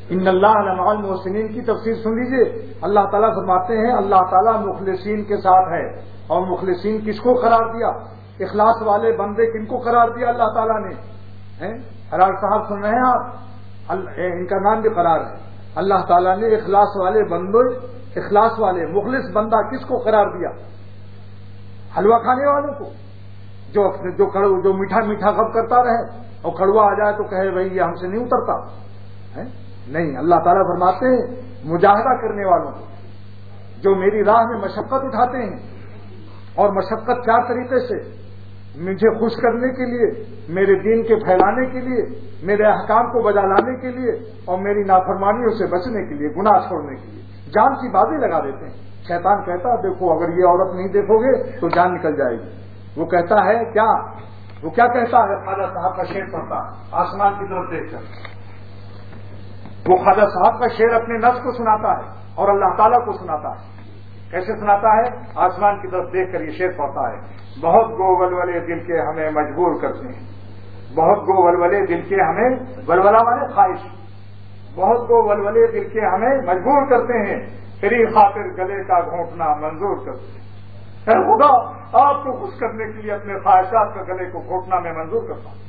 ان اللہ مع المحسنین کی تفسیر سن لیجئے. اللہ تعالیٰ فرماتے ہیں اللہ تعالیٰ مخلصین کے ساتھ ہے. اور مخلصین کس کو قرار دیا؟ اخلاص والے بندے کن کو قرار دیا اللہ تعالیٰ نے؟ حرار صاحب سن رہے ہیں آپ؟ ان کا نام بھی قرار ہے. اللہ تعالیٰ نے اخلاص والے بندے، اخلاص والے مخلص بندہ کس کو قرار دیا؟ حلوہ کھانے والوں کو، جو میٹھا میٹھا غب کرتا رہے اور کڑوا آ جائے تو کہے بھائی یہ ہم سے نہیں اترتا. نہیں، اللہ تعالیٰ فرماتے ہیں مجاہدہ کرنے والوں کو، جو میری راہ میں مشقت اٹھاتے ہیں. اور مشقت چار طریقے سے: مجھے خوش کرنے کے لیے، میرے دین کے پھیلانے کے لیے، میرے احکام کو بجا لانے کے لیے، اور میری نافرمانیوں سے بچنے کے لیے، گناہ چھوڑنے کے لیے. جان کی بازی لگا دیتے ہیں. شیطان کہتا ہے دیکھو اگر یہ عورت نہیں دیکھو گے تو جان نکل جائے گی. وہ کہتا ہے کیا؟ وہ کیا کہتا ہے؟ خواجہ صاحب کا شعر پڑھتا ہے آسمان کی طرف دیکھ کر. وہ خواجہ صاحب کا شعر اپنے نفس کو سناتا ہے اور اللہ تعالیٰ کو سناتا ہے. کیسے سناتا ہے؟ آسمان کی طرف دیکھ کر یہ شعر پڑھتا ہے: بہت گو ولولے دل کے ہمیں مجبور کرتے ہیں، بہت گو ولولے دل کے ہمیں، ولولہ مانے خواہش، بہت گو ولولے دل کے ہمیں مجبور کرتے ہیں، تیری خاطر گلے کا گھونٹنا منظور کرتے ہیں. اے خدا، آپ کو خوش کرنے کے لیے اپنے خواہشات کا گلے کو گھونٹنا میں منظور کرتا ہوں.